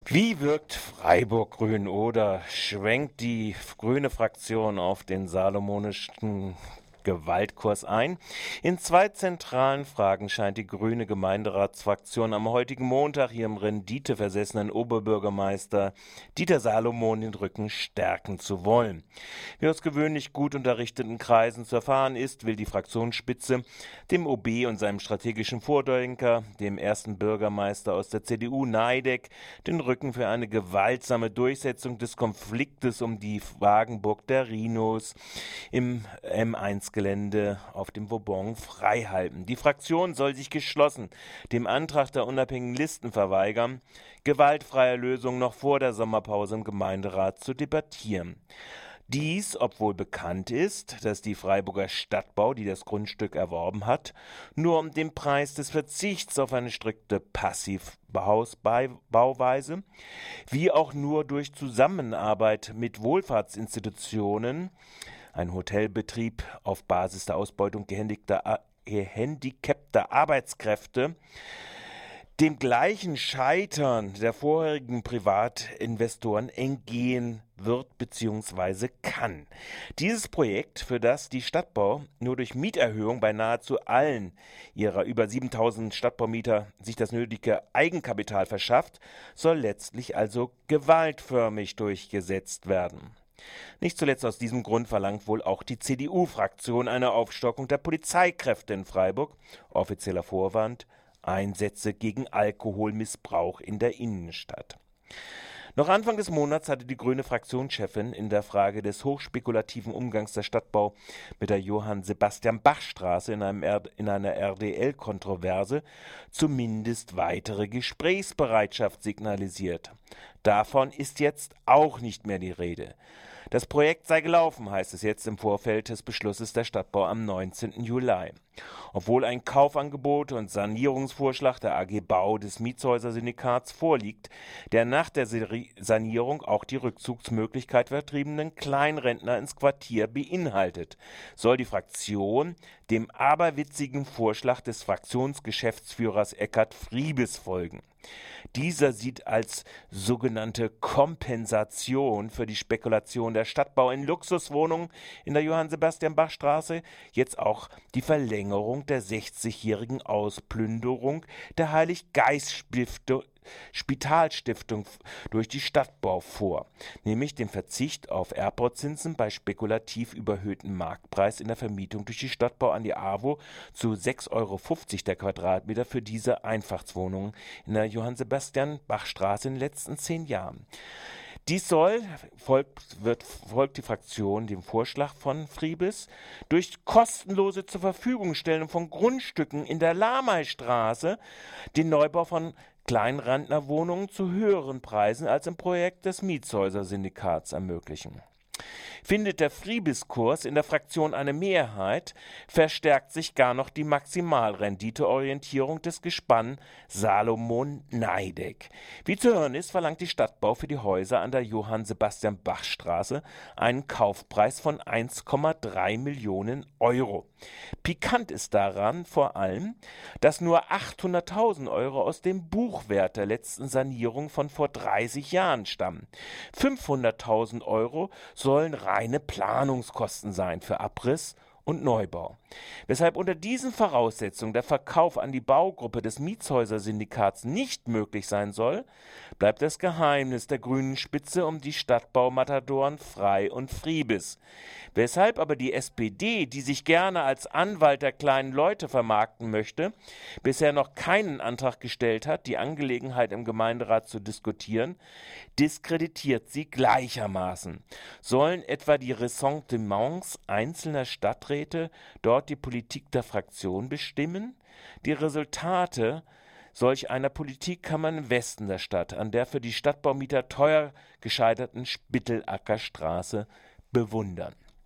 Wie wirkt Freiburg grün oder schwenkt die grüne Fraktion auf den salomonischen Gewaltkurs ein? In zwei zentralen Fragen scheint die grüne Gemeinderatsfraktion am heutigen Montag ihrem renditeversessenen Oberbürgermeister Dieter Salomon den Rücken stärken zu wollen. Wie aus gewöhnlich gut unterrichteten Kreisen zu erfahren ist, will die Fraktionsspitze dem OB und seinem strategischen Vordenker, dem ersten Bürgermeister aus der CDU Neideck, den Rücken für eine gewaltsame Durchsetzung des Konfliktes um die Wagenburg der Rhinos im M1-Gelände auf dem Vauban freihalten. Die Fraktion soll sich geschlossen dem Antrag der unabhängigen Listen verweigern, gewaltfreie Lösungen noch vor der Sommerpause im Gemeinderat zu debattieren. Dies, obwohl bekannt ist, dass die Freiburger Stadtbau, die das Grundstück erworben hat, nur um den Preis des Verzichts auf eine strikte Passivhausbauweise, wie auch nur durch Zusammenarbeit mit Wohlfahrtsinstitutionen, ein Hotelbetrieb auf Basis der Ausbeutung gehandicapter Arbeitskräfte, dem gleichen Scheitern der vorherigen Privatinvestoren entgehen wird bzw. kann. Dieses Projekt, für das die Stadtbau nur durch Mieterhöhung bei nahezu allen ihrer über 7000 Stadtbaumieter sich das nötige Eigenkapital verschafft, soll letztlich also gewaltförmig durchgesetzt werden. Nicht zuletzt aus diesem Grund verlangt wohl auch die CDU-Fraktion eine Aufstockung der Polizeikräfte in Freiburg. Offizieller Vorwand: Einsätze gegen Alkoholmissbrauch in der Innenstadt. Noch Anfang des Monats hatte die grüne Fraktionschefin in der Frage des hochspekulativen Umgangs der Stadtbau mit der Johann-Sebastian-Bach-Straße in einer RDL-Kontroverse zumindest weitere Gesprächsbereitschaft signalisiert. Davon ist jetzt auch nicht mehr die Rede. Das Projekt sei gelaufen, heißt es jetzt im Vorfeld des Beschlusses der Stadtbau am 19. Juli. Obwohl ein Kaufangebot und Sanierungsvorschlag der AG Bau des Mietshäuser-Syndikats vorliegt, der nach der Sanierung auch die Rückzugsmöglichkeit vertriebenen Kleinrentner ins Quartier beinhaltet, soll die Fraktion dem aberwitzigen Vorschlag des Fraktionsgeschäftsführers Eckhard Friebes folgen. Dieser sieht als sogenannte Kompensation für die Spekulation der Stadtbau in Luxuswohnungen in der Johann-Sebastian-Bach-Straße jetzt auch die Verlängerung der 60-jährigen Ausplünderung der Heilig-Geist-Spitalstiftung durch die Stadtbau vor, nämlich den Verzicht auf Erbbauzinsen bei spekulativ überhöhtem Marktpreis in der Vermietung durch die Stadtbau an die AWO zu 6,50 € der Quadratmeter für diese Einfachtswohnungen in der Johann-Sebastian-Bach-Straße in den letzten 10 Jahren. Dies folgt die Fraktion dem Vorschlag von Friebes, durch kostenlose zur Verfügungstellung von Grundstücken in der Lameistraße den Neubau von Kleinrentnerwohnungen zu höheren Preisen als im Projekt des Mietshäuser-Syndikats ermöglichen. Findet der Friebes-Kurs in der Fraktion eine Mehrheit, verstärkt sich gar noch die Maximalrenditeorientierung des Gespann Salomon-Neideck. Wie zu hören ist, verlangt die Stadtbau für die Häuser an der Johann-Sebastian-Bach-Straße einen Kaufpreis von 1,3 Millionen €. Pikant ist daran vor allem, dass nur 800.000 € aus dem Buchwert der letzten Sanierung von vor 30 Jahren stammen. 500.000 € sollen reine Planungskosten sein für Abriss und Neubau. Weshalb unter diesen Voraussetzungen der Verkauf an die Baugruppe des Mietshäuser-Syndikats nicht möglich sein soll, bleibt das Geheimnis der grünen Spitze um die Stadtbaumatadoren Frei und Friebes. Weshalb aber die SPD, die sich gerne als Anwalt der kleinen Leute vermarkten möchte, bisher noch keinen Antrag gestellt hat, die Angelegenheit im Gemeinderat zu diskutieren, diskreditiert sie gleichermaßen. Sollen etwa die Ressentiments einzelner Stadträte dort die Politik der Fraktion bestimmen? Die Resultate solch einer Politik kann man im Westen der Stadt, an der für die Stadtbaumieter teuer gescheiterten Spittelacker Straße, bewundern.